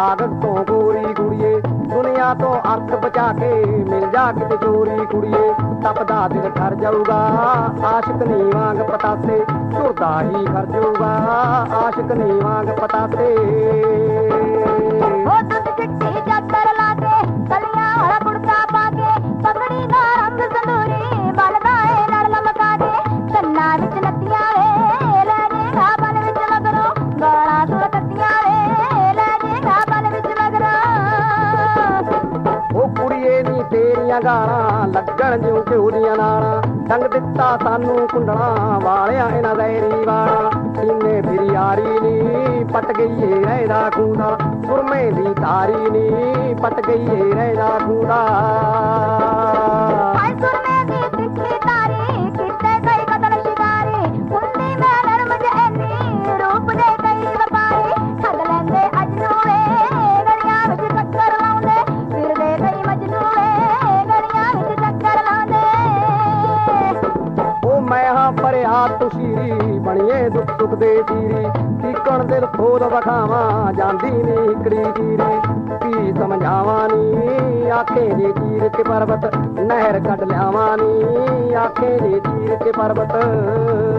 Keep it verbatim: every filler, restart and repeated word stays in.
ਕਾਗਜ਼ ਤੋਂ ਗੋਰੀ ਕੁੜੀਏ, ਦੁਨੀਆ ਤੋਂ ਅਰਥ ਬਚਾ ਕੇ ਮਿਲ ਜਾ ਕਿਤੇ ਚੋਰੀ ਕੁੜੀਏ। ਤਪਦਾ ਦਿਲ ਠਰ ਜਾਊਗਾ ਆਸ਼ਿਕ ਨੀ ਵਾਂਗ ਪਤਾਸੇ, ਝੁਰਦਾ ਹੀ ਖਰ ਜਾਊਗਾ ਆਸ਼ਿਕ ਨੀ ਵਾਂਗ ਪਤਾਸੇ। ਉਹ ਦੁੱਧ ਚਿੱਟੀ ਚਾਦਰ ਲਾ ਕੇ, ਕਲੀਆਂ ਵਾਲਾ ਕੁੜਤਾ ਪਾ ਕੇ, ਪਗੜੀ ਦਾ ਰੰਗ ਸੰਦੂਰੀ ਬਲਦਾ ਏ ਲੜ ਲਮਕਾ ਦੇ। ਕੰਨਾਂ ਵਿੱਚ ਨੱਤੀਆਂ ਵੇ ਲੈ ਜੇਗਾ ਬਲ ਵਿੱਚ ਮਗਰੋਂ, ਗਾਲਾਂ ਸੁਰ ਕੱਤੀਆਂ ਵੇ ਲੈ ਜੇਗਾ ਬਲ ਵਿੱਚ ਮਗਰੋਂ। ਉਹ ਕੁੜੀਏ ਨੀ ਤੇਰੀਆਂ ਗਾਲਾਂ ਲੱਗਣ ਜਿਉਂ ਘਿਓ ਦੀਆਂ ਨਾਲਾਂ, ਟੰਗ ਦਿੱਤਾ ਸਾਨੂੰ ਕੁੰਡਲਾਂ ਵਾਲਿਆਂ ਇਹਨਾਂ ਜ਼ਹਿਰੀ ਵਾਲਾਂ। ਸੀਨੇ ਫਿਰ ਯਾਰੀ ਨੀ ਪਟ ਗਈ ਏ ਰਹਿਦਾ ਖੂੰਦਾ, ਸੁਰਮੇ ਦੀ ਤਾਰੀ ਨੀ ਪਟ ਗਈ ਏ ਰਹਿਦਾ ਖੂੰਦਾ। ਹਾਏ ਸੁਰਮੇ ਦੀ ਤਿੱਖੀ ਤਾਰੀ ਕੀਤੇ ਕਈ ਕਤਲ ਸ਼ਿਕਾਰੀ, ਹੁੰਦੀ ਮੈਂ ਨਰਮ ਜੈਨੀ ਰੂਪ ਦੇ ਕਈ ਵਪਾਰੀ। ਠੱਗ ਲੈਂਦੇ ਅਜਨੂ ਵੇ ਗਲੀਆਂ ਵਿੱਚ ਚੱਕਰ ਲਾਉਂਦੇ, ਫਿਰਦੇ ਕਈ ਮਜਨੂ ਵੇ ਗਲੀਆਂ ਵਿੱਚ ਚੱਕਰ ਲਾਉਂਦੇ। ਉਹ ਮੈਂ ਹਾਂ ਭਰਿਆ ਤੁਸ਼ੀਰੀ ਬਣੀਏ ਦੁੱਖ ਸੁੱਖ ਦੇ ਤੀਰੀ, ਠੀਕਣ ਦਿਲ ਖੋਦ ਵਖਾਵਾਂ ਜਾਂਦੀ ਨੀ ਇਕੜੀ ਚੀਰੀ। ਕੀ ਸਮਝਾਵਾਂ ਨੀ ਆਖੇ ਦੇ ਚੀਰ ਕੇ ਪਰਬਤ, ਨਹਿਰ ਕੱਢ ਲਿਆਵਾਂ ਨੀ ਆਖੇ ਦੇ ਚੀਰ ਕੇ ਪਰਬਤ।